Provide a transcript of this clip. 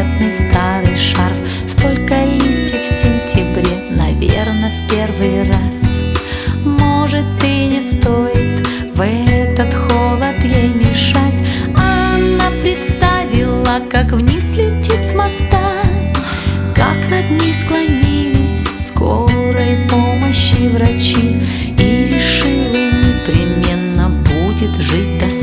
бархатный старый шарф. Столько листьев в сентябре, наверно, в первый раз. Может, и не стоит в этот холод ей мешать. Она представила, как вниз летит с моста, как над ней склонились скорой помощи врачи, и решила, непременно будет жить до